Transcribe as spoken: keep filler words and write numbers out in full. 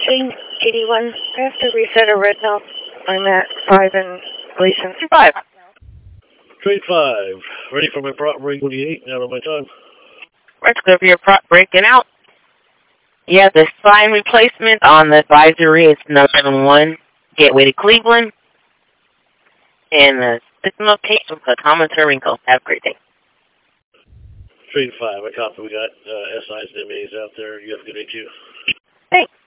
Jane, eighty-one. I have to reset a red now. I'm at five and Gleason. Five. Trade five. Ready for my prop break twenty-eight. Now on my time. Let's go for your prop breaking out. Yeah, the sign replacement on the advisory is number one, Gateway to Cleveland. And the system location for Thomas Wrinkle. Have a great day. Trade five. I copy. We got uh, S Is and M As out there. You have a good day too. Thanks.